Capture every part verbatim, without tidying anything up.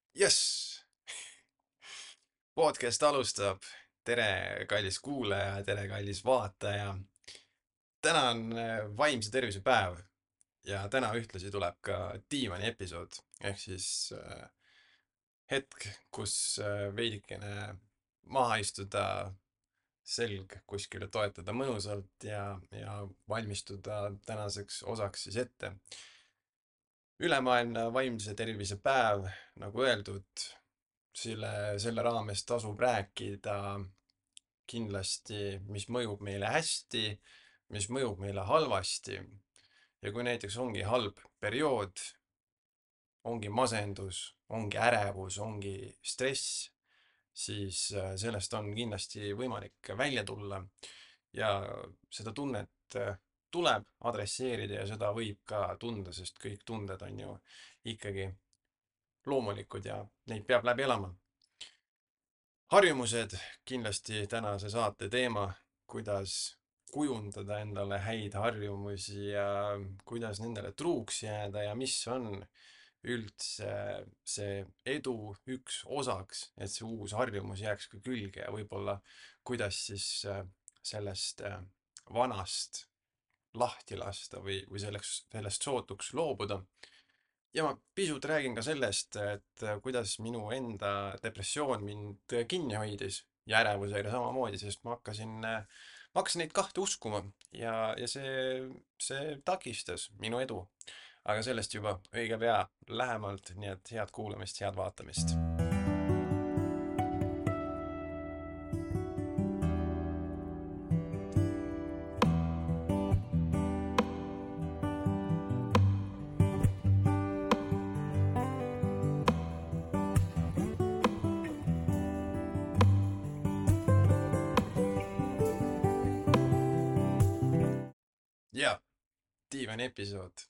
Jess! Podcast alustab. Tere, kallis kuulaja, tere, kallis vaataja. Täna on äh, vaimse tervise päev ja täna ühtlasi tuleb ka diivani episood. Ehk siis äh, hetk, kus äh, veidikene maha istuda, selg kuskile toetada mõnusalt ja, ja valmistuda tänaseks osaks siis ette. Ülemaailmne vaimse tervise päev, nagu öeldud, selle, selle raames tasub rääkida kindlasti, mis mõjub meile hästi, mis mõjub meile halvasti. Ja kui näiteks ongi halb periood, ongi masendus, ongi ärevus, ongi stress, siis äh, sellest on kindlasti võimalik välja tulla ja seda tunnet äh, tuleb adresseerida ja seda võib ka tunda, sest kõik tunded on ju ikkagi loomulikud ja neid peab läbi elama. Harjumused kindlasti tänase saate teema, kuidas kujundada endale häid harjumusi ja kuidas nendele truuks jääda ja mis on üldse see edu üks osaks, et see uus harjumus jääks ka külge ja võib-olla kuidas siis äh, sellest äh, vanast lahti lasta või, või selleks, sellest sootuks loobuda. Ja ma pisut räägin ka sellest, et äh, kuidas minu enda depressioon mind äh, kinni hoidis ja ärevusega samamoodi, sest ma hakkasin, äh, ma hakkasin neid kahte uskuma ja, ja see, see takistas minu edu. Aga sellest juba õige pea lähemalt, nii et head kuulamist, head vaatamist. Ja, diivani episood,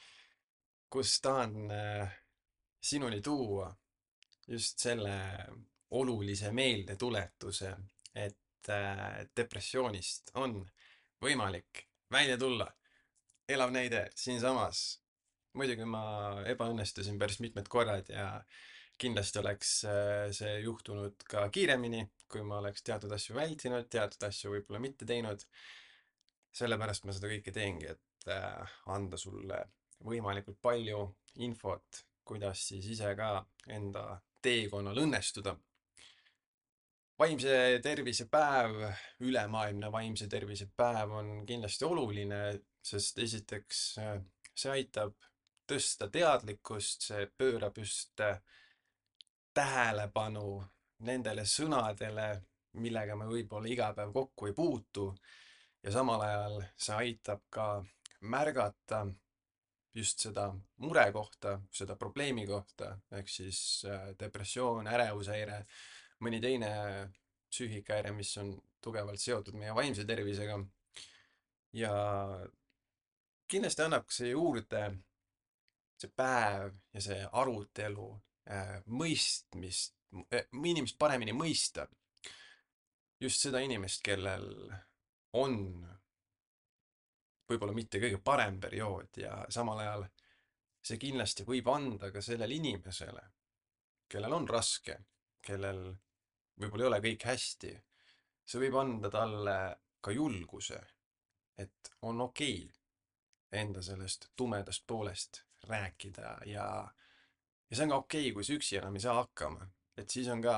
kus tahan äh, sinuni tuua just selle olulise meeldetuletuse, et äh, depressioonist on võimalik välja tulla. Elav näide siinsamas. Muidugi ma ebaõnnestusin päris mitmed korrad ja kindlasti oleks äh, see juhtunud ka kiiremini, kui ma oleks teatud asju vältinud, teatud asju võib-olla mitte teinud. Sellepärast ma seda kõike teengi, et äh, anda sulle võimalikult palju infot, kuidas siis ise ka enda teekonnal õnnestuda. Vaimse tervise päev, ülemaailmne vaimse tervise päev on kindlasti oluline, sest esiteks äh, see aitab tõsta teadlikkust, see pöörab just äh, tähelepanu nendele sõnadele, millega me võib-olla iga päev kokku ei puutu ja samal ajal see aitab ka märgata just seda murekohta, seda probleemi kohta, ehk siis äh, depressioon, ärevushäire, mõni teine psüühikahäire, mis on tugevalt seotud meie vaimse tervisega. Ja kindlasti annab see juurde, see päev ja see arutelu äh, mõistmist, inimest paremini mõista. Just seda inimest, kellel on võib-olla mitte kõige parem periood ja samal ajal see kindlasti võib anda ka sellele inimesele, kellel on raske, kellel võib-olla ei ole kõik hästi, see võib anda talle ka julguse, et on okei enda sellest tumedast poolest rääkida ja, ja see on ka okei, kui sa üksi enam ei saa hakkama. Et siis on ka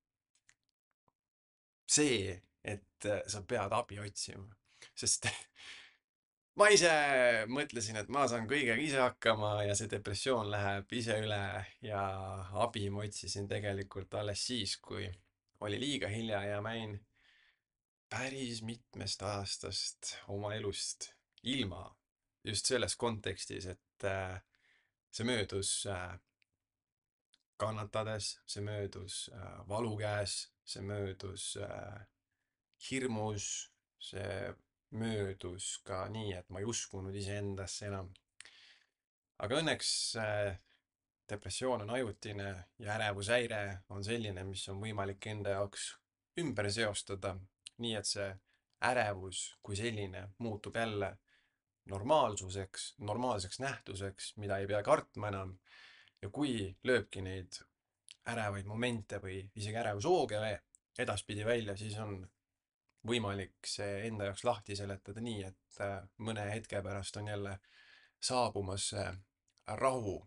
see, et sa pead abi otsima. Sest ma ise mõtlesin, et ma saan kõigega ise hakkama ja see depressioon läheb ise üle ja abi ma otsisin tegelikult alles siis, kui oli liiga hilja ja ma jäin päris mitmest aastast oma elust ilma. Just selles kontekstis, et äh, see möödus äh, kannatades, see möödus äh, valu käes, see möödus äh, hirmus, see möödus ka nii, et ma ei uskunud iseendasse enam. Aga õnneks äh, depressioon on ajutine ja ärevushäire on selline, mis on võimalik enda jaoks ümber seostada, nii et see ärevus kui selline muutub jälle normaalsuseks, normaalseks nähtuseks, mida ei pea kartma enam. Ja kui lööbki neid ärevaid momente või isegi ärevushooge edaspidi välja, siis on võimalik see enda jaoks lahti seletada nii, et äh, mõne hetke pärast on jälle saabumas see rahu.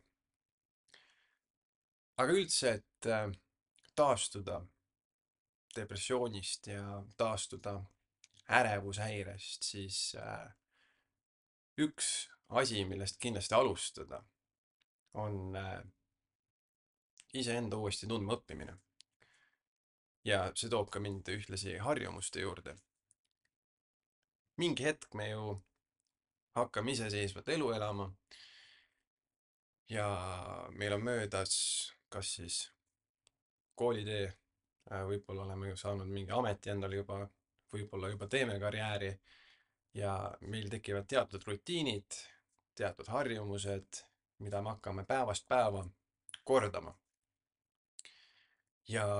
aga üldse, et äh, taastuda depressioonist ja taastuda ärevushäirest, siis äh, üks asi, millest kindlasti alustada, on äh, iseenda uuesti tundma õppimine. ja see toob ka mind ühtlasi harjumuste juurde. mingi hetk me ju hakkame iseseisvat elu elama ja meil on möödas kas siis koolitee, äh, võib-olla oleme ju saanud mingi ameti endale juba, võib-olla juba teeme karjääri ja meil tekivad teatud rutiinid, teatud harjumused, mida me hakkame päevast päeva kordama. ja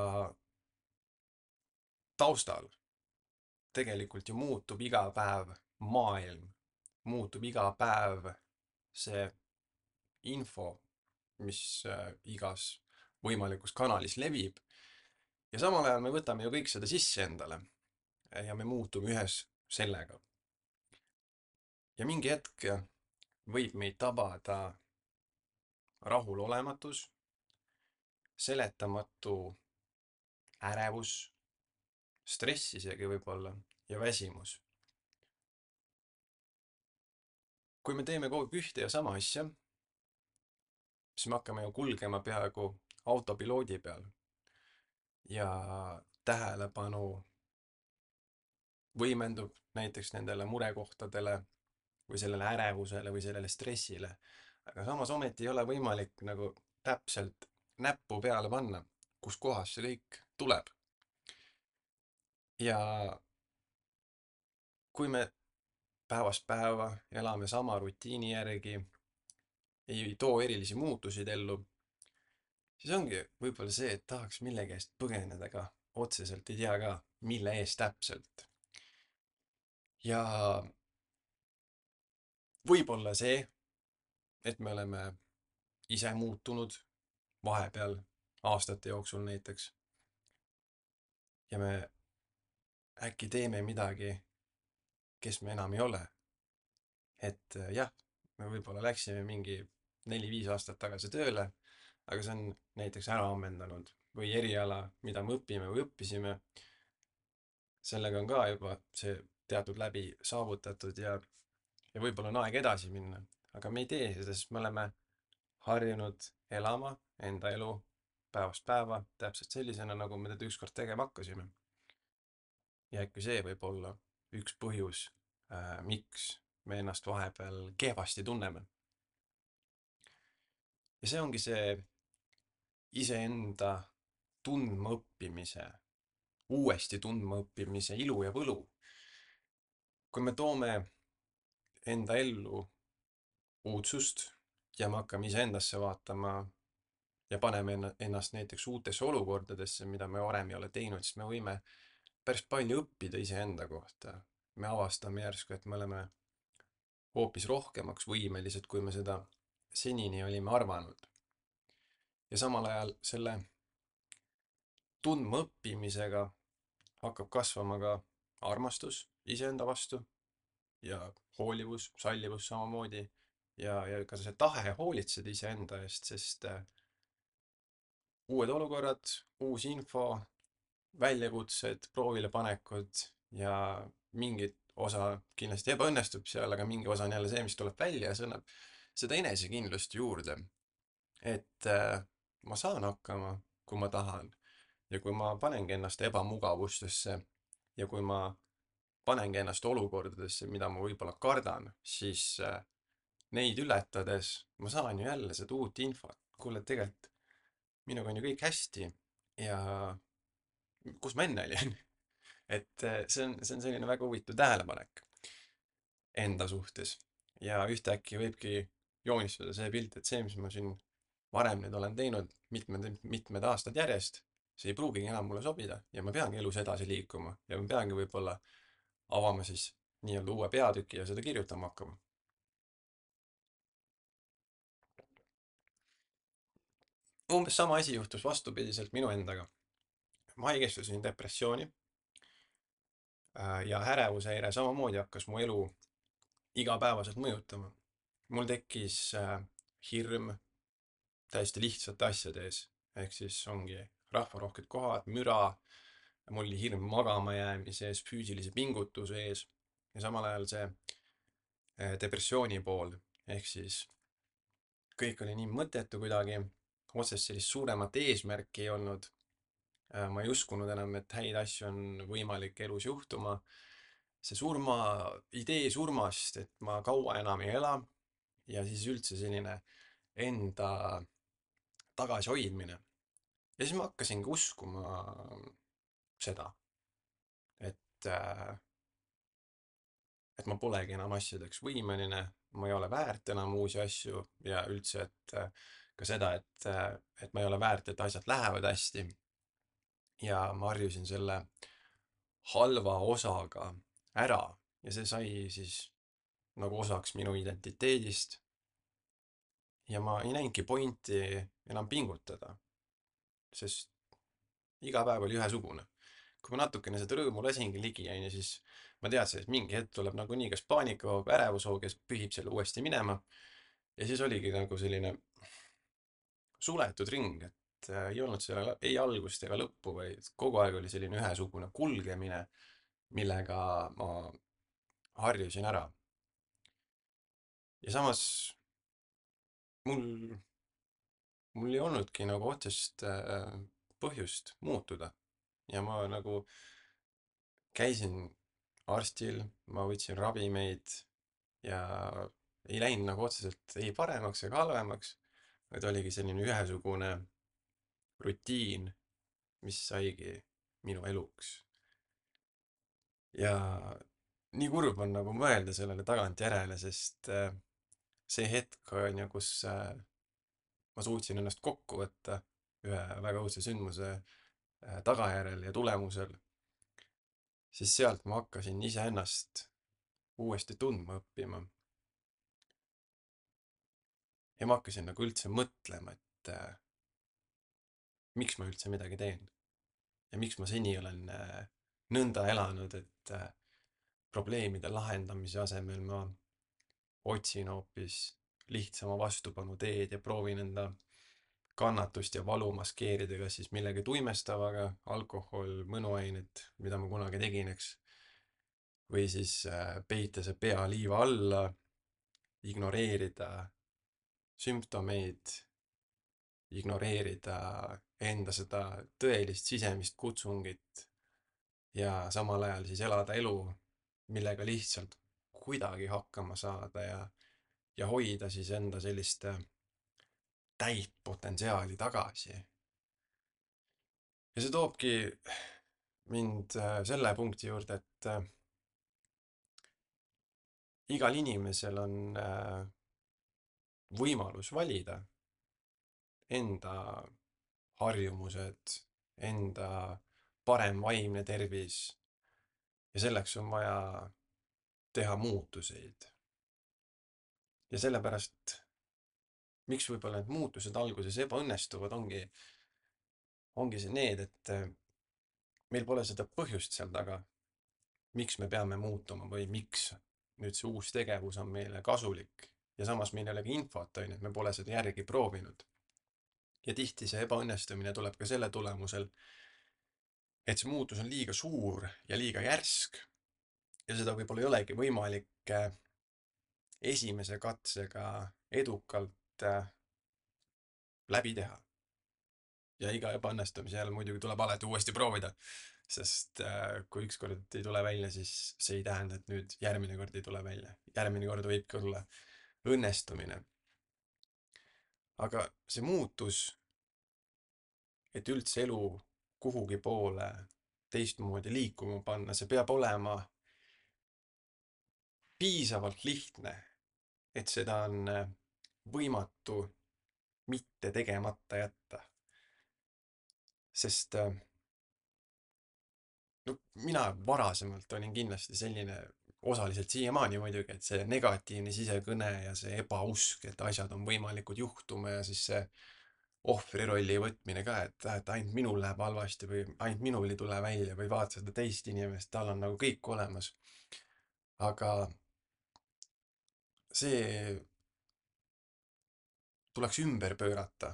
taustal tegelikult ju muutub iga päev maailm, muutub iga päev see info, mis äh, igas võimalikus kanalis levib. ja samal ajal me võtame ju kõik seda sisse endale ja me muutume ühes sellega. ja mingi hetk võib meid tabada rahulolematus, seletamatu ärevus, stress isegi võib-olla ja väsimus. kui me teeme kogu aeg ühte ja sama asja, siis me hakkame ju kulgema peaaegu autopiloodi peal ja tähelepanu võimendub näiteks nendele murekohtadele või sellele ärevusele või sellele stressile. aga samas ometi ei ole võimalik nagu täpselt näppu peale panna, kus kohas see kõik tuleb. ja kui me päevast päeva elame sama rutiini järgi, ei too erilisi muutusid ellu, siis ongi võib-olla see, et tahaks millegi eest põgeneda, aga otseselt ei tea ka, mille eest täpselt. ja võib-olla see, et me oleme ise muutunud vahepeal aastate jooksul näiteks ja me äkki teeme midagi, kes me enam ei ole. et äh, jah, me võib-olla läksime mingi neli-viis aastat tagasi tööle, aga see on näiteks ära ammendanud või eriala, mida me õpime või õppisime, sellega on ka juba see teatud läbi saavutatud ja, ja võib-olla on aeg edasi minna. aga me ei tee seda, sest me oleme harjunud elama enda elu päevast päeva täpselt sellisena, nagu me teda ükskord tegema hakkasime. ja äkki see võib olla üks põhjus, äh, miks me ennast vahepeal kehvasti tunneme. ja see ongi see iseenda tundmaõppimise, uuesti tundmaõppimise ilu ja võlu. kui me toome enda ellu uudsust ja me hakkame iseendasse vaatama ja paneme ennast näiteks uutesse olukordadesse, mida me varem ei ole teinud, siis me võime päris palju õppida iseenda kohta. me avastame järsku, et me oleme hoopis rohkemaks võimelised, kui me seda senini olime arvanud. ja samal ajal selle tundmaõppimisega hakkab kasvama ka armastus iseenda vastu ja hoolivus, sallivus samamoodi ja, ja ka see tahe hoolitseda iseenda eest, sest äh, uued olukorrad, uus info, väljakutsed, proovilepanekud ja mingid osa kindlasti ebaõnnestub seal, aga mingi osa on jälle see, mis tuleb välja ja see annab seda enesekindlust juurde. et äh, ma saan hakkama, kui ma tahan ja kui ma panengi ennast ebamugavustesse ja kui ma panengi ennast olukordadesse, mida ma võib-olla kardan, siis äh, neid ületades ma saan ju jälle seda uut infot. kuule, tegelikult minuga on ju kõik hästi ja kus ma enne olin. et äh, see on, see on selline väga huvitav tähelepanek enda suhtes ja ühtäkki võibki joonistuda see pilt, et see, mis ma siin varem nüüd olen teinud mitmed, mitmed aastad järjest, see ei pruugigi enam mulle sobida ja ma peangi elus edasi liikuma ja ma peangi võib-olla avama siis nii-öelda uue peatüki ja seda kirjutama hakkama. umbes sama asi juhtus vastupidiselt minu endaga. Ma haigestusin depressiooni äh, ja ärevushäire samamoodi hakkas mu elu igapäevaselt mõjutama. Mul tekkis äh, hirm täiesti lihtsate asjade ees. Ehk siis ongi rahvarohked kohad, müra, mul oli hirm magama jäämise ees, füüsilise pingutuse ees ja samal ajal see eh, depressiooni pool. Ehk siis kõik oli nii mõttetu kuidagi, otsest sellist suuremat eesmärki ei olnud. Äh, Ma ei uskunud enam, et häid asju on võimalik elus juhtuma. See surma, idee surmast, et ma kaua enam ei ela ja siis üldse selline enda tagasihoidmine. Ja siis ma hakkasingi uskuma seda, et, äh, et ma polegi enam asjadeks võimeline, ma ei ole väärt enam uusi asju ja üldse, et äh, ka seda, et, äh, et ma ei ole väärt, et asjad lähevad hästi. Ja ma harjusin selle halva osaga ära ja see sai siis nagu osaks minu identiteedist. Ja ma ei näinudki pointi enam pingutada, sest iga päev oli ühesugune. Kui ma natukene seda rõõmu lasingi ligi, onju, siis ma teadsin, et mingi hetk tuleb nagunii kas paanikahoog või ärevushoog ja pühib selle uuesti minema. Ja siis oligi nagu selline suletud ring, et äh, ei olnud seal ei algust ega lõppu, vaid kogu aeg oli selline ühesugune kulgemine, millega ma harjusin ära. Ja samas mul, mul ei olnudki nagu otsest äh, põhjust muutuda. Ja ma nagu käisin arstil, ma võtsin ravimeid ja ei läinud nagu otseselt ei paremaks ega halvemaks, vaid oligi selline ühesugune rutiin, mis saigi minu eluks. Ja nii kurb on nagu mõelda sellele tagantjärele, sest äh, see hetk on ju, kus äh, ma suutsin ennast kokku võtta ühe väga õudse sündmuse äh, tagajärjel ja tulemusel, siis sealt ma hakkasin iseennast uuesti tundma õppima. Ja ma hakkasin nagu üldse mõtlema, et äh, miks ma üldse midagi teen. Ja miks ma seni olen äh, nõnda elanud, et äh, probleemide lahendamise asemel ma otsin hoopis lihtsama vastupanu teed ja proovin enda kannatust ja valu maskeerida kas siis millegi tuimestavaga, alkohol, mõnuained, mida ma kunagi tegin, eks. Või siis äh, peita see pea liiva alla, ignoreerida sümptomeid, ignoreerida enda seda tõelist sisemist kutsungit ja samal ajal siis elada elu, millega lihtsalt kuidagi hakkama saada ja, ja hoida siis enda sellist äh, täit potentsiaali tagasi. Ja see toobki mind äh, selle punkti juurde, et äh, igal inimesel on äh, võimalus valida enda harjumused, enda parem vaimne tervis ja selleks on vaja teha muutuseid. Ja sellepärast, miks võib-olla need muutused alguses ebaõnnestuvad, ongi, ongi see need, et äh, meil pole seda põhjust seal taga, miks me peame muutuma või miks nüüd see uus tegevus on meile kasulik. Ja samas meil ei olegi infot, on ju, et me pole seda järgi proovinud. Ja tihti see ebaõnnestumine tuleb ka selle tulemusel, et see muutus on liiga suur ja liiga järsk ja seda võib-olla ei olegi võimalik äh, esimese katsega edukalt äh, läbi teha. Ja iga ebaõnnestumise järel muidugi tuleb alati uuesti proovida, sest äh, kui ükskord ei tule välja, siis see ei tähenda, et nüüd järgmine kord ei tule välja. Järgmine kord võibki olla õnnestumine. Aga see muutus, et üldse elu kuhugi poole teistmoodi liikuma panna, see peab olema piisavalt lihtne, et seda on äh, võimatu mitte tegemata jätta. Sest äh, no mina varasemalt olin kindlasti selline, osaliselt siiamaani muidugi, et see negatiivne sisekõne ja see ebausk, et asjad on võimalikud juhtuma ja siis see ohvri rolli võtmine ka, et, et ainult minul läheb halvasti või ainult minul ei tule välja või vaata seda teist inimest, tal on nagu kõik olemas. aga see tuleks ümber pöörata,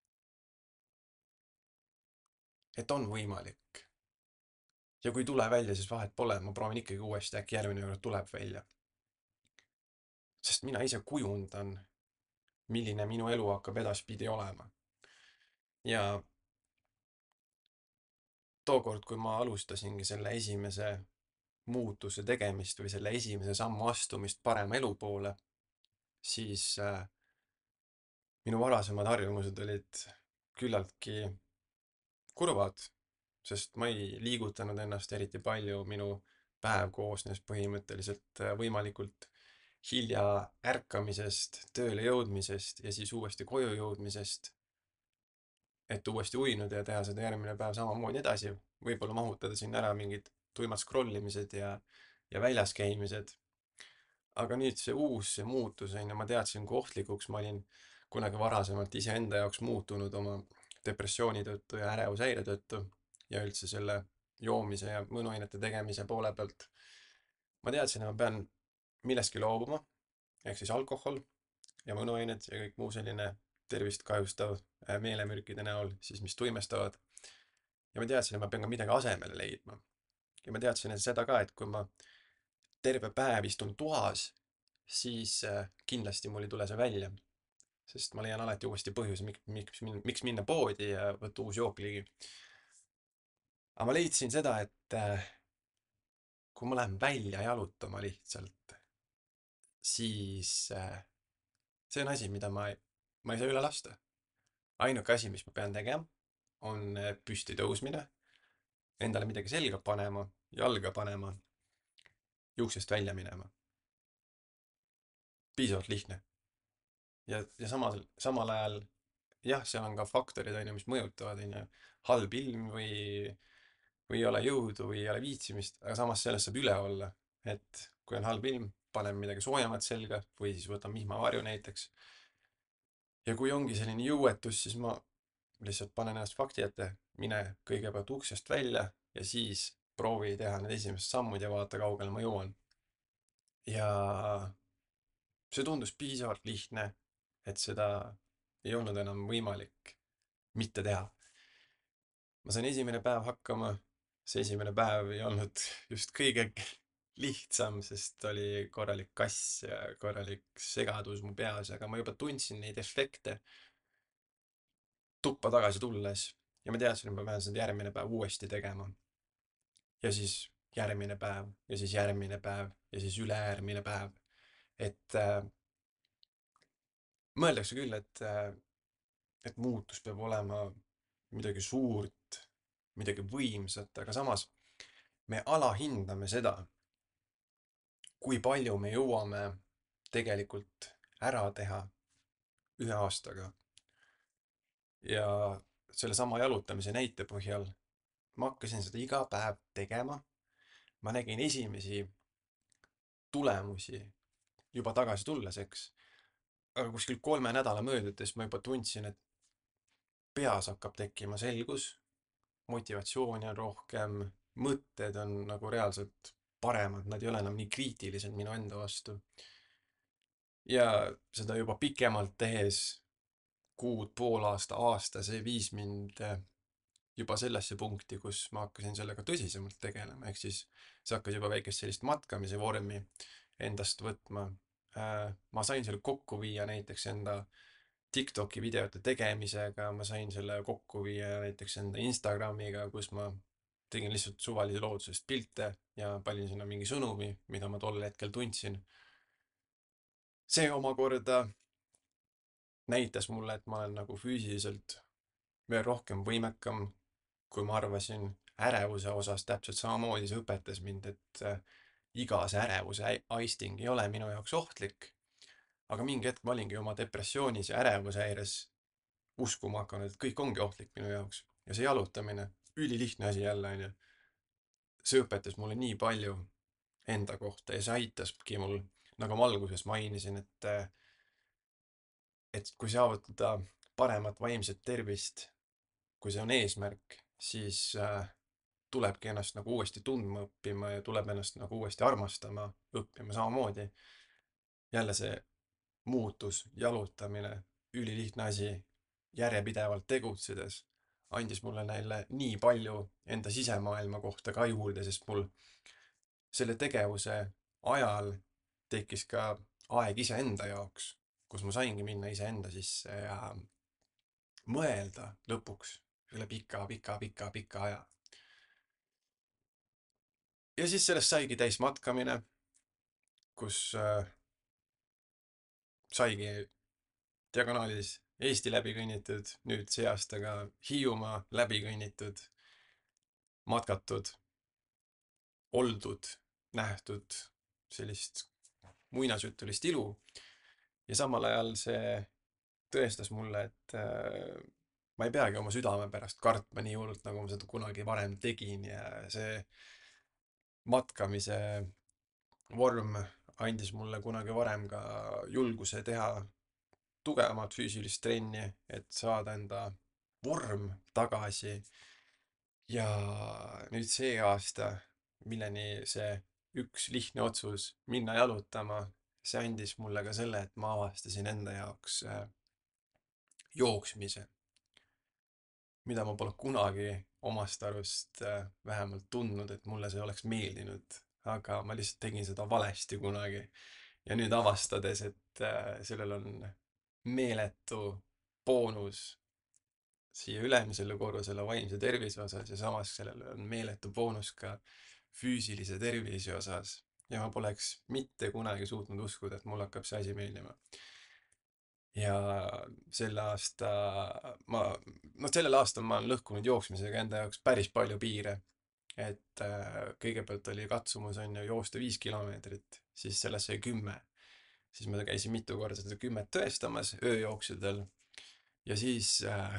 et on võimalik. Ja kui ei tule välja, siis vahet pole, ma proovin ikkagi uuesti, äkki järgmine kord tuleb välja. Sest mina ise kujundan, milline minu elu hakkab edaspidi olema. ja tookord, kui ma alustasingi selle esimese muutuse tegemist või selle esimese sammu astumist parema elu poole, siis äh, minu varasemad harjumused olid küllaltki kurvad, sest ma ei liigutanud ennast eriti palju, minu päev koosnes põhimõtteliselt äh, võimalikult hilja ärkamisest, tööle jõudmisest ja siis uuesti koju jõudmisest, et uuesti uinuda ja teha seda järgmine päev samamoodi edasi, võib-olla mahutada sinna ära mingid tuimad scrollimised ja, ja väljas käimised. Aga nüüd see uus, see muutus, on ju, ma teadsin, kui ohtlikuks ma olin kunagi varasemalt iseenda jaoks muutunud oma depressiooni tõttu ja ärevushäire tõttu ja üldse selle joomise ja mõnuainete tegemise poole pealt. ma teadsin, et ma pean millestki loobuma, ehk siis alkohol ja mõnuained ja kõik muu selline tervist kahjustav äh, meelemürkide näol, siis mis tuimestavad. ja ma teadsin, et ma pean ka midagi asemele leidma. ja ma teadsin et seda ka, et kui ma terve päev istun toas, siis äh, kindlasti mul ei tule see välja. Sest ma leian alati uuesti põhjuse, miks, miks, miks minna poodi ja võtta uus jookligi. aga ma leidsin seda, et äh, kui ma lähen välja jalutama lihtsalt, siis äh, see on asi, mida ma ei, ma ei saa üle lasta. ainuke asi, mis ma pean tegema, on äh, püsti tõusmine, endale midagi selga panema, jalga panema, juuksest välja minema. Piisavalt lihtne. ja, ja samal, samal ajal jah, seal on ka faktorid, on ju, mis mõjutavad, on ju, halb ilm või, või ei ole jõudu või ei ole viitsimist, aga samas sellest saab üle olla, et kui on halb ilm, panen midagi soojemat selga või siis võtan vihmavarju näiteks. ja kui ongi selline jõuetus, siis ma lihtsalt panen ennast fakti ette, mine kõigepealt uksest välja ja siis proovi teha need esimesed sammud ja vaata, kaugele ma jõuan. ja see tundus piisavalt lihtne, et seda ei olnud enam võimalik mitte teha. ma sain esimene päev hakkama, see esimene päev ei olnud just kõige lihtsam, sest oli korralik kass ja korralik segadus mu peas, aga ma juba tundsin neid efekte tuppa tagasi tulles ja ma teadsin, et ma pean seda järgmine päev uuesti tegema. ja siis järgmine päev ja siis järgmine päev ja siis ülejärgmine päev. et äh, mõeldakse küll, et äh, et muutus peab olema midagi suurt, midagi võimsat, aga samas me alahindame seda, kui palju me jõuame tegelikult ära teha ühe aastaga. ja sellesama jalutamise näite põhjal ma hakkasin seda iga päev tegema. ma nägin esimesi tulemusi juba tagasi tulles, eks. aga kuskil kolme nädala möödudes ma juba tundsin, et peas hakkab tekkima selgus, motivatsiooni on rohkem, mõtted on nagu reaalselt paremad, nad ei ole enam nii kriitilised minu enda vastu. ja seda juba pikemalt tehes, kuud, pool aasta, aasta, see viis mind äh, juba sellesse punkti, kus ma hakkasin sellega tõsisemalt tegelema, ehk siis see hakkas juba väikest sellist matkamise vormi endast võtma. Äh, ma sain selle kokku viia näiteks enda TikToki videote tegemisega, ma sain selle kokku viia näiteks enda Instagramiga, kus ma tegin lihtsalt suvalise loodusest pilte ja panin sinna mingi sõnumi, mida ma tol hetkel tundsin. see omakorda näitas mulle, et ma olen nagu füüsiliselt veel rohkem võimekam, kui ma arvasin. ärevuse osas täpselt samamoodi, see õpetas mind, et äh, iga see ärevuse aisting ei ole minu jaoks ohtlik. aga mingi hetk ma olingi oma depressioonis ja ärevushäires uskuma hakanud, et kõik ongi ohtlik minu jaoks. ja see jalutamine, ülilihtne asi jälle, onju. see õpetas mulle nii palju enda kohta ja see aitaski mul, nagu ma alguses mainisin, et, et kui saavutada paremat vaimset tervist, kui see on eesmärk, siis äh, tulebki ennast nagu uuesti tundma õppima ja tuleb ennast nagu uuesti armastama õppima samamoodi. Jälle see muutus, jalutamine, ülilihtne asi, järjepidevalt tegutsedes, andis mulle neile nii palju enda sisemaailma kohta ka juurde, sest mul selle tegevuse ajal tekkis ka aeg iseenda jaoks, kus ma saingi minna iseenda sisse ja mõelda lõpuks üle pika, pika, pika, pika aja. Ja siis sellest saigi täismatkamine, kus äh, saigi diagonaalis Eesti läbi kõnnitud, nüüd see aasta ka Hiiumaa läbi kõnnitud, matkatud, oldud, nähtud sellist muinasjutulist ilu. Ja samal ajal see tõestas mulle, et äh, ma ei peagi oma südame pärast kartma nii hullult, nagu ma seda kunagi varem tegin ja see matkamise vorm andis mulle kunagi varem ka julguse teha tugevamat füüsilist trenni, et saada enda vorm tagasi. Ja nüüd see aasta, milleni see üks lihtne otsus minna jalutama, see andis mulle ka selle, et ma avastasin enda jaoks äh, jooksmise, mida ma pole kunagi omast arust äh, vähemalt tundnud, et mulle see oleks meeldinud, aga ma lihtsalt tegin seda valesti kunagi. Ja nüüd avastades, et äh, sellel on meeletu boonus siia ülemisele korrusele vaimse tervise osas ja samas sellel on meeletu boonus ka füüsilise tervise osas. Ja ma poleks mitte kunagi suutnud uskuda, et mul hakkab see asi meeldima. Ja selle aasta, ma, no sellel aastal ma olen lõhkunud jooksmisega enda jaoks päris palju piire. Et äh, kõigepealt oli katsumus on ju joosta viis kilomeetrit, siis sellest sai kümme. Siis ma käisin mitu korda seda kümmet tõestamas ööjooksudel. Ja siis äh,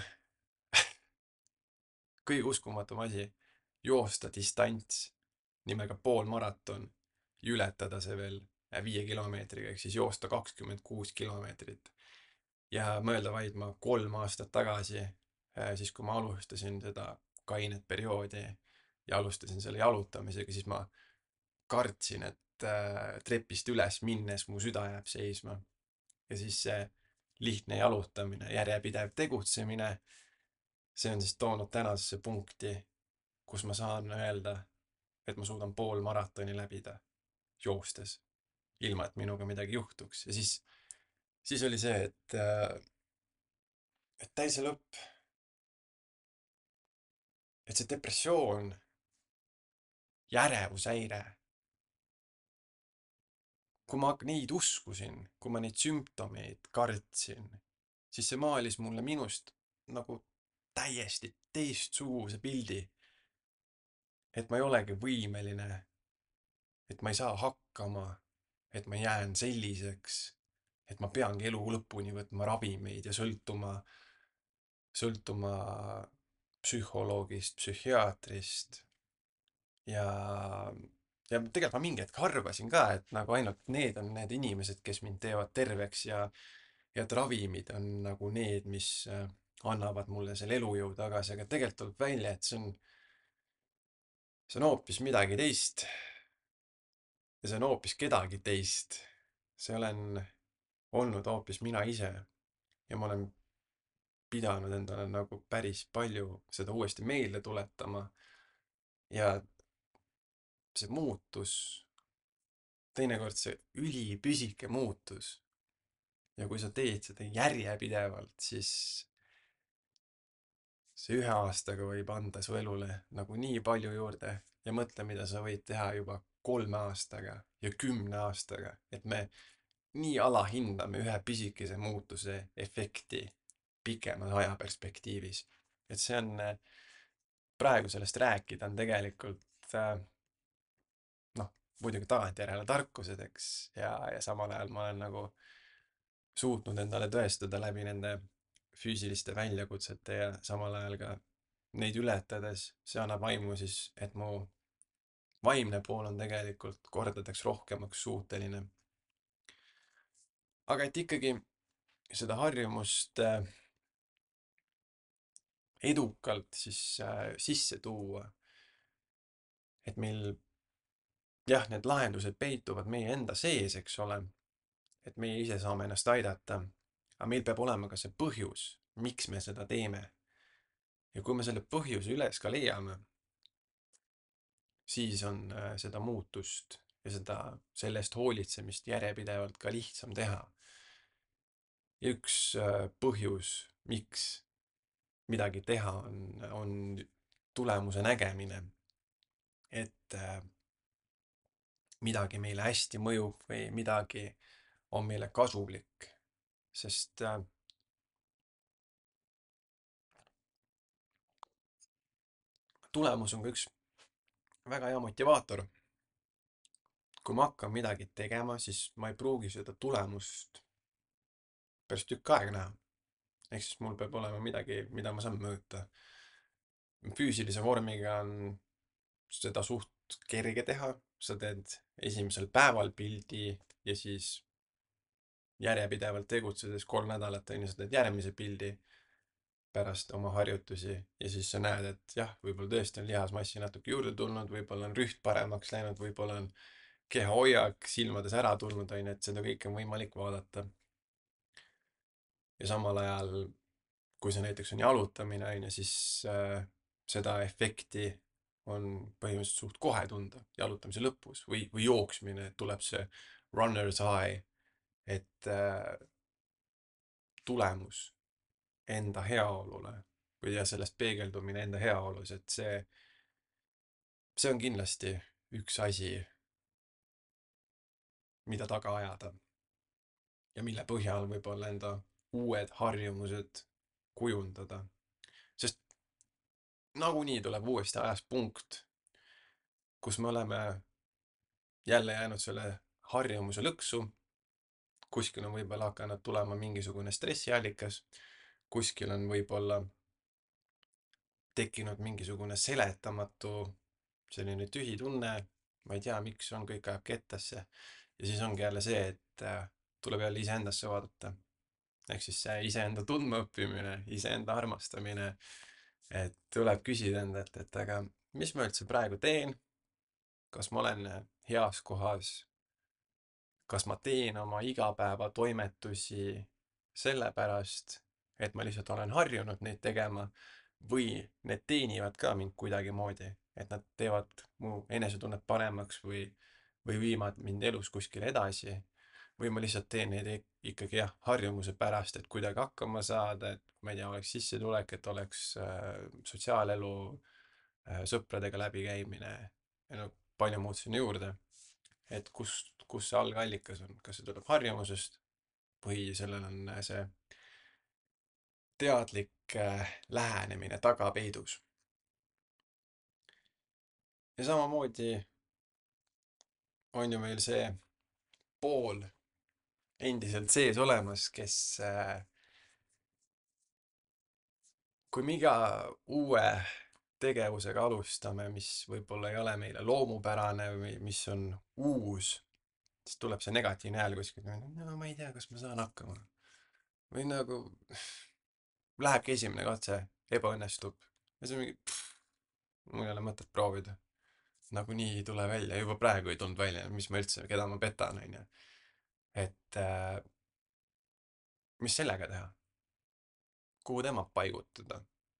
kõige uskumatum asi, joosta distants nimega poolmaraton ja ületada see veel viie kilomeetriga, ehk siis joosta kakskümmend kuus kilomeetrit. Ja mõelda vaid ma kolm aastat tagasi, siis kui ma alustasin seda kainet perioodi ja alustasin selle jalutamisega, siis ma kartsin, et trepist üles minnes mu süda jääb seisma. Ja siis see lihtne jalutamine, järjepidev tegutsemine, see on siis toonud tänasesse punkti, kus ma saan öelda, et ma suudan pool maratoni läbida joostes, ilma et minuga midagi juhtuks. Ja siis, siis oli see, et, et täise lõpp, et see depressioon, järevushäire, kui ma neid uskusin, kui ma neid sümptomeid kartsin, siis see maalis mulle minust nagu täiesti teistsuguse pildi, et ma ei olegi võimeline, et ma ei saa hakkama, et ma jään selliseks, et ma peangi elu lõpuni võtma ravimeid ja sõltuma, sõltuma psühholoogist, psühhiaatrist. Ja, ja tegelikult ma mingi hetk arvasin ka, et nagu ainult need on need inimesed, kes mind teevad terveks ja, ja et ravimid on nagu need, mis äh, annavad mulle selle elujõu tagasi, aga tegelikult tuleb välja, et see on, see on hoopis midagi teist. Ja see on hoopis kedagi teist. See olen olnud hoopis mina ise. Ja ma olen pidanud endale nagu päris palju seda uuesti meelde tuletama. Ja see muutus, teinekord see ülipüsike muutus. Ja kui sa teed seda järjepidevalt, siis see ühe aastaga võib anda su elule nagu nii palju juurde ja mõtle, mida sa võid teha juba kolme aastaga ja kümne aastaga, et me nii alahindame ühe pisikese muutuse efekti pikemas ajaperspektiivis. Et see on, praegu sellest rääkida on tegelikult noh, muidugi tagantjärele tarkused, eks, ja, ja samal ajal ma olen nagu suutnud endale tõestada läbi nende füüsiliste väljakutsete ja samal ajal ka neid ületades, see annab aimu siis, et mu vaimne pool on tegelikult kordadeks rohkemaks suuteline. Aga et ikkagi seda harjumust edukalt siis äh, sisse tuua. Et meil jah, need lahendused peituvad meie enda sees, eks ole, et meie ise saame ennast aidata, aga meil peab olema ka see põhjus, miks me seda teeme. Ja kui me selle põhjuse üles ka leiame, siis on äh, seda muutust ja seda, selle eest hoolitsemist järjepidevalt ka lihtsam teha. Ja üks äh, põhjus, miks midagi teha, on, on tulemuse nägemine. Et äh, midagi meile hästi mõjub või midagi on meile kasulik. Sest äh, tulemus on ka üks väga hea motivaator. Kui ma hakkan midagi tegema, siis ma ei pruugi seda tulemust päris tükk aega näha. Ehk siis mul peab olema midagi, mida ma saan mõõta. Füüsilise vormiga on seda suht kerge teha. Sa teed esimesel päeval pildi ja siis järjepidevalt tegutsedes kolm nädalat on ju, sa teed järgmise pildi pärast oma harjutusi ja siis sa näed, et jah, võib-olla tõesti on lihasmassi natuke juurde tulnud, võib-olla on rüht paremaks läinud, võib-olla on kehahoiak silmades ära tulnud, on ju, et seda kõike on võimalik vaadata. Ja samal ajal, kui see näiteks on jalutamine, on ju, siis äh, seda efekti on põhimõtteliselt suht kohe tunda jalutamise lõpus või, või jooksmine, tuleb see runner's high, et äh, tulemus enda heaolule või ja sellest peegeldumine enda heaolus, et see, see on kindlasti üks asi, mida taga ajada ja mille põhjal võib-olla enda uued harjumused kujundada. Sest nagunii tuleb uuesti ajas punkt, kus me oleme jälle jäänud selle harjumuse lõksu, kuskil on võib-olla hakanud tulema mingisugune stressiallikas, kuskil on võib-olla tekkinud mingisugune seletamatu selline tühi tunne, ma ei tea, miks on, kõik ajab kettasse. Ja siis ongi jälle see, et äh, tuleb jälle iseendasse vaadata. Ehk siis see iseenda tundmaõppimine, iseenda armastamine, et tuleb küsida endalt, et aga mis ma üldse praegu teen? Kas ma olen heas kohas? Kas ma teen oma igapäevatoimetusi sellepärast, et ma lihtsalt olen harjunud neid tegema või need teenivad ka mind kuidagimoodi, et nad teevad mu enesetunnet paremaks või, või viivad mind elus kuskile edasi või ma lihtsalt teen neid ikkagi jah, harjumuse pärast, et kuidagi hakkama saada, et ma ei tea, oleks sissetulek, et oleks äh, sotsiaalelu äh,, sõpradega läbikäimine ja no palju muud sinna juurde. Et kus, kus see algallikas on, kas see tuleb harjumusest või sellel on see teadlik äh, lähenemine tagapeidus. Ja samamoodi on ju meil see pool endiselt sees olemas, kes äh, kui me iga uue tegevusega alustame, mis võib-olla ei ole meile loomupärane või mis on uus, siis tuleb see negatiivne hääl kuskilt, no ma ei tea, kas ma saan hakkama. Või nagu lähebki esimene katse, ebaõnnestub. Ja see on mingi, pff, mul ei ole mõtet proovida. Nagunii ei tule välja, juba praegu ei tulnud välja, mis ma üldse, keda ma petan, on ju. Et äh, mis sellega teha? Kuhu tema paigutada?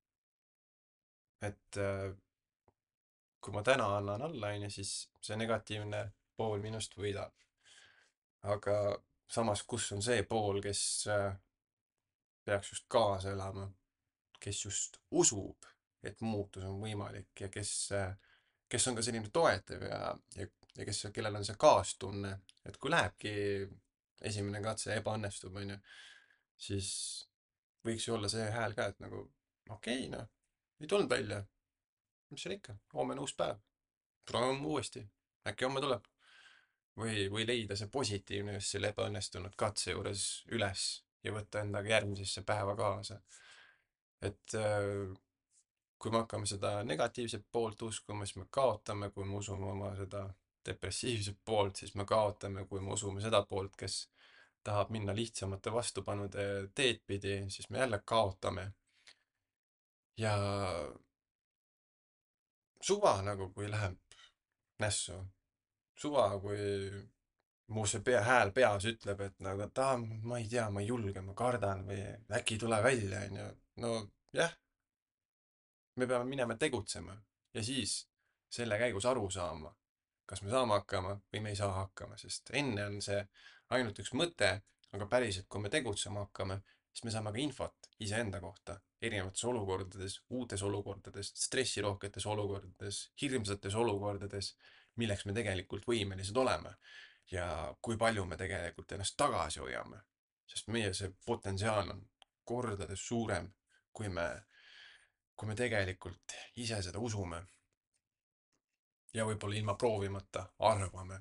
Et äh, kui ma täna annan alla, on ju, siis see negatiivne pool minust võidab. Aga samas, kus on see pool, kes äh, peaks just kaasa elama, kes just usub, et muutus on võimalik ja kes, äh, kes on ka selline toetav ja, ja, ja kes, kellel on see kaastunne, et kui lähebki esimene katse ebaõnnestub, on ju, siis võiks ju olla see hääl ka, et nagu okei, noh, ei tulnud välja. Mis seal ikka, homme on uus päev. Proovime uuesti. Äkki homme tuleb. Või, või leida see positiivne just selle ebaõnnestunud katse juures üles ja võtta endaga järgmisesse päeva kaasa. Et äh, kui me hakkame seda negatiivset poolt uskuma, siis me kaotame, kui me usume oma seda depressiivset poolt, siis me kaotame, kui me usume seda poolt, kes tahab minna lihtsamate vastupanude teed pidi, siis me jälle kaotame. ja suva nagu, kui läheb nässu, suva, kui mu see pea, hääl peas ütleb, et nagu, et aa, ma ei tea, ma ei julge, ma kardan või äkki ei tule välja, onju. No jah, me peame minema tegutsema ja siis selle käigus aru saama, kas me saame hakkama või me ei saa hakkama, sest enne on see ainult üks mõte, aga päriselt, kui me tegutsema hakkame, siis me saame ka infot iseenda kohta erinevates olukordades, uutes olukordades, stressirohketes olukordades, hirmsates olukordades, milleks me tegelikult võimelised oleme ja kui palju me tegelikult ennast tagasi hoiame. Sest meie see potentsiaal on kordades suurem, kui me, kui me tegelikult ise seda usume ja võib-olla ilma proovimata arvame.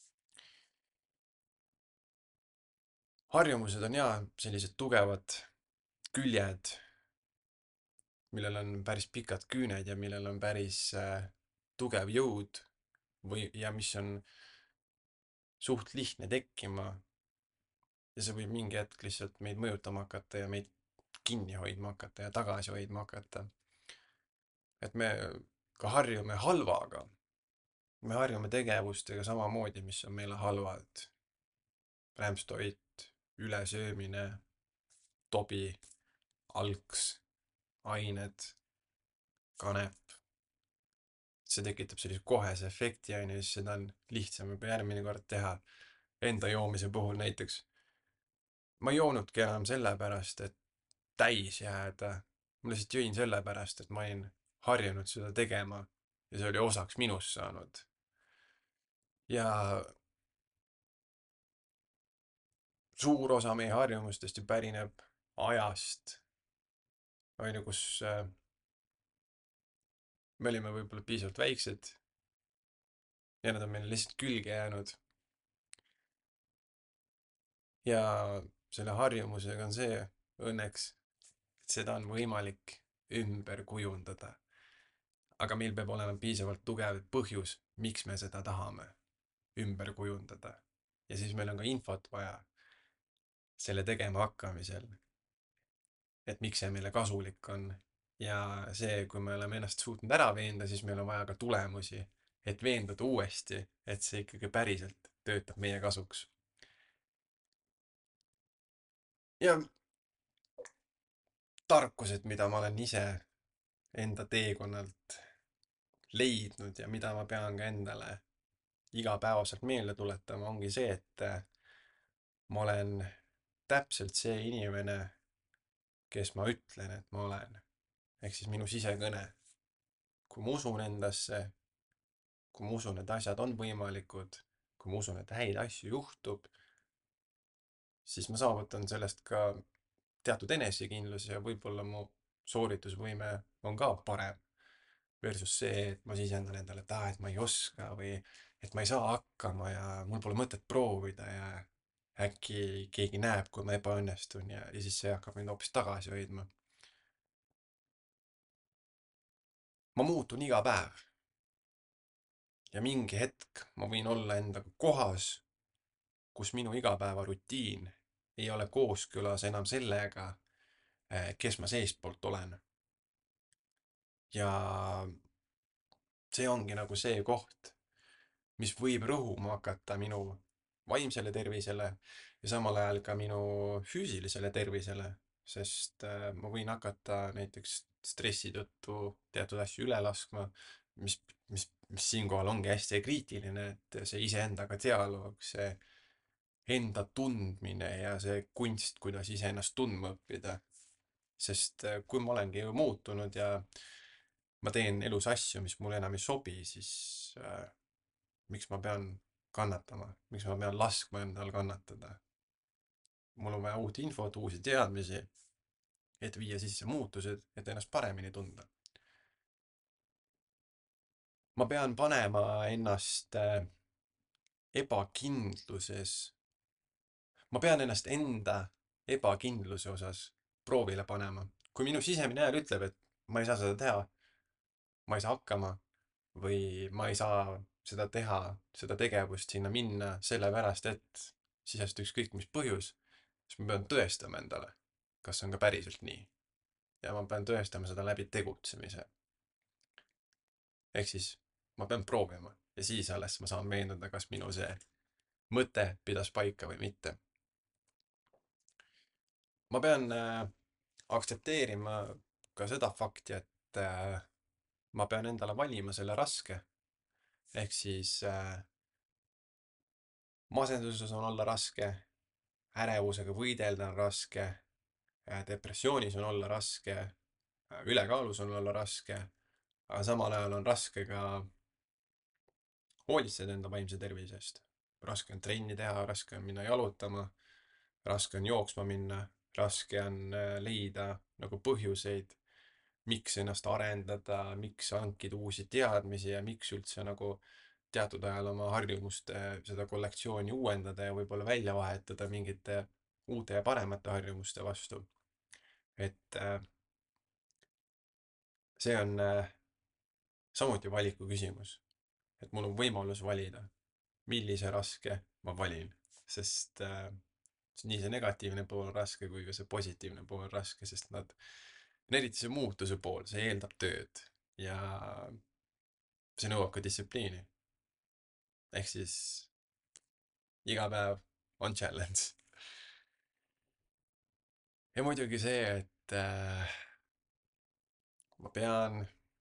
Harjumused on jaa sellised tugevad küljed, millel on päris pikad küüned ja millel on päris äh, tugev jõud või, ja mis on suht lihtne tekkima ja see võib mingi hetk lihtsalt meid mõjutama hakata ja meid kinni hoidma hakata ja tagasi hoidma hakata. Et me ka harjume halvaga. Me harjume tegevustega samamoodi, mis on meile halvad. Rämpstoit, ülesöömine, tobi, alks, ained, kanep. See tekitab sellise kohese efekti, on ju, siis seda on lihtsam juba järgmine kord teha. Enda joomise puhul näiteks. Ma ei joonudki enam sellepärast, et täis jääda. Ma lihtsalt jõin sellepärast, et ma olin harjunud seda tegema ja see oli osaks minust saanud. Ja suur osa meie harjumustest ju pärineb ajast, on ju, kus äh, me olime võib-olla piisavalt väiksed ja nad on meile lihtsalt külge jäänud. Ja selle harjumusega on see õnneks, et seda on võimalik ümber kujundada. Aga meil peab olema piisavalt tugev põhjus, miks me seda tahame ümber kujundada. Ja siis meil on ka infot vaja selle tegema hakkamisel, et miks see meile kasulik on. Ja see, kui me oleme ennast suutnud ära veenda, siis meil on vaja ka tulemusi, et veenduda uuesti, et see ikkagi päriselt töötab meie kasuks. Ja tarkused, mida ma olen ise enda teekonnalt leidnud ja mida ma pean ka endale igapäevaselt meelde tuletama, ongi see, et ma olen täpselt see inimene, kes ma ütlen, et ma olen. Ehk siis minu sisekõne. Kui ma usun endasse, kui ma usun, et asjad on võimalikud, kui ma usun, et häid asju juhtub, siis ma saavutan sellest ka teatud enesekindlus ja võib-olla mu sooritusvõime on ka parem. Versus see, et ma sisendan endale, et aa, et ma ei oska või et ma ei saa hakkama ja mul pole mõtet proovida ja äkki keegi näeb, kui ma ebaõnnestun ja, ja siis see hakkab mind hoopis tagasi hoidma. Ma muutun iga päev ja mingi hetk ma võin olla endaga kohas, kus minu igapäevarutiin ei ole kooskõlas enam sellega, eh, kes ma seestpoolt olen. Ja see ongi nagu see koht, mis võib rõhuma hakata minu vaimsele tervisele ja samal ajal ka minu füüsilisele tervisele, sest äh, ma võin hakata näiteks stressi tõttu teatud asju üle laskma, mis, mis, mis siinkohal ongi hästi kriitiline, et see iseendaga dialoog, see enda tundmine ja see kunst, kuidas iseennast tundma õppida. Sest äh, kui ma olengi ju muutunud ja ma teen elus asju, mis mulle enam ei sobi, siis äh, miks ma pean kannatama, miks ma pean laskma endal kannatada. Mul on vaja uut infot, uusi teadmisi, et viia sisse muutused, et ennast paremini tunda. Ma pean panema ennast äh, ebakindluses, ma pean ennast enda ebakindluse osas proovile panema. Kui minu sisemine hääl ütleb, et ma ei saa seda teha, ma ei saa hakkama või ma ei saa seda teha, seda tegevust sinna minna sellepärast, et sisest ükskõik mis põhjus, siis ma pean tõestama endale, kas see on ka päriselt nii. ja ma pean tõestama seda läbi tegutsemise. Ehk siis ma pean proovima ja siis alles ma saan veenduda, kas minu see mõte pidas paika või mitte. Ma pean äh, aktsepteerima ka seda fakti, et äh, ma pean endale valima selle raske. Ehk siis äh, masenduses on olla raske, ärevusega võidelda on raske, äh, depressioonis on olla raske, äh, ülekaalus on olla raske, aga samal ajal on raske ka hoolitseda enda vaimse tervise eest. Raske on trenni teha, raske on minna jalutama, raske on jooksma minna, raske on äh, leida nagu põhjuseid, miks ennast arendada, miks hankida uusi teadmisi ja miks üldse nagu teatud ajal oma harjumuste seda kollektsiooni uuendada ja võib-olla välja vahetada mingite uute ja paremate harjumuste vastu. Et äh, see on äh, samuti valiku küsimus. Et mul on võimalus valida, millise raske ma valin, sest äh, nii see negatiivne pool on raske kui ka see positiivne pool on raske, sest nad, eriti see muutuse pool, see eeldab tööd ja see nõuab ka distsipliini. Ehk siis iga päev on challenge. Ja muidugi see, et äh, ma pean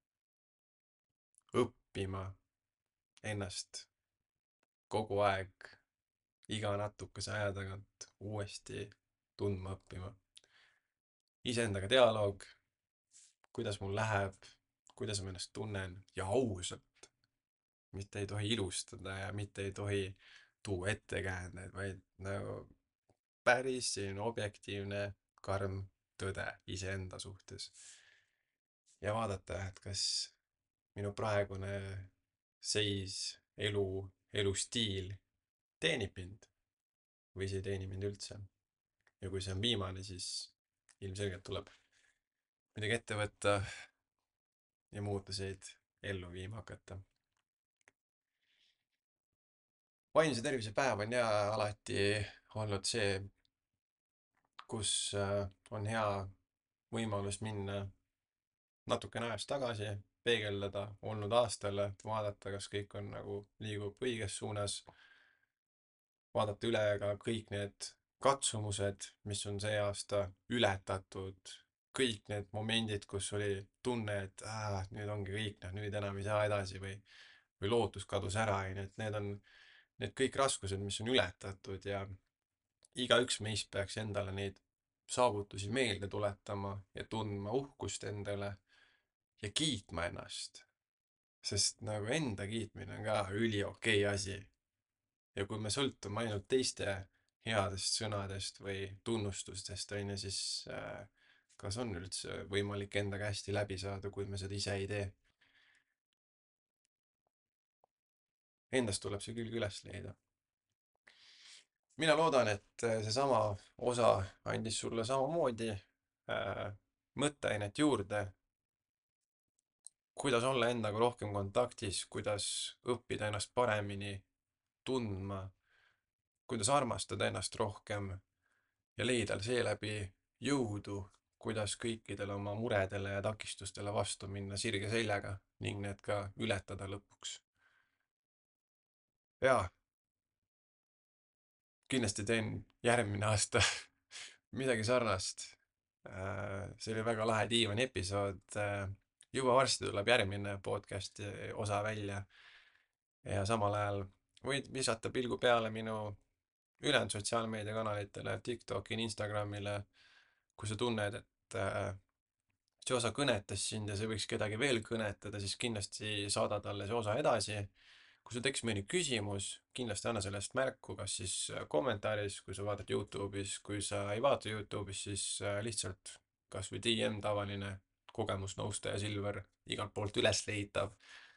õppima ennast kogu aeg iga natukese aja tagant uuesti tundma õppima. Iseendaga dialoog, kuidas mul läheb, kuidas ma ennast tunnen ja ausalt. Mitte ei tohi ilustada ja mitte ei tohi tuua ettekäändeid, vaid nagu päris selline objektiivne karm tõde iseenda suhtes. Ja vaadata, et kas minu praegune seis, elu, elustiil teenib mind või see ei teeni mind üldse. Ja kui see on viimane, siis ilmselgelt tuleb midagi ette võtta ja muutuseid ellu viima hakata. Vaimse tervise päev on ja alati olnud see, kus äh, on hea võimalus minna natukene ajas tagasi, peegeldada olnud aastale, vaadata, kas kõik on nagu liigub õiges suunas, vaadata üle ka kõik need katsumused, mis on see aasta ületatud, kõik need momendid, kus oli tunne, et äh, nüüd ongi kõik, noh nüüd enam ei saa edasi või, või lootus kadus ära, et need on need kõik raskused, mis on ületatud ja igaüks meist peaks endale neid saavutusi meelde tuletama ja tundma uhkust endale ja kiitma ennast. Sest nagu enda kiitmine on ka üli okei asi. Ja kui me sõltume ainult teiste headest sõnadest või tunnustustest, on ju, siis äh, kas on üldse võimalik endaga hästi läbi saada, kui me seda ise ei tee? Endast tuleb see külg üles leida. Mina loodan, et seesama osa andis sulle samamoodi äh, mõtteainet juurde, kuidas olla endaga rohkem kontaktis, kuidas õppida ennast paremini tundma, kuidas armastada ennast rohkem ja leida seeläbi jõudu, kuidas kõikidele oma muredele ja takistustele vastu minna sirge seljaga ning need ka ületada lõpuks. Jaa, kindlasti teen järgmine aasta midagi sarnast. See oli väga lahe diivani episood. Juba varsti tuleb järgmine podcasti osa välja. Ja samal ajal võid visata pilgu peale minu ülejäänud sotsiaalmeediakanalitele, TikTokile, Instagramile, kui sa tunned, et see osa kõnetas sind ja see võiks kedagi veel kõnetada, siis kindlasti saada talle see osa edasi. Kui sul tekkis mõni küsimus, kindlasti anna sellest märku, kas siis kommentaaris, kui sa vaatad YouTube'is, kui sa ei vaata YouTube'is, siis lihtsalt kas või D M tavaline kogemusnõustaja Silver igalt poolt üles leitav.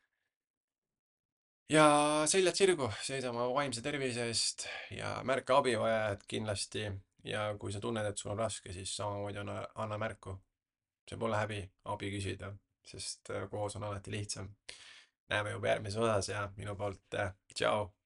Ja seljad sirgu, seisa oma vaimse tervise eest ja märka abivajajad kindlasti. Ja kui sa tunned, et sul on raske, siis samamoodi anna, anna märku. See pole häbi abi küsida, sest koos on alati lihtsam. Näeme juba järgmises osas ja minu poolt tšau!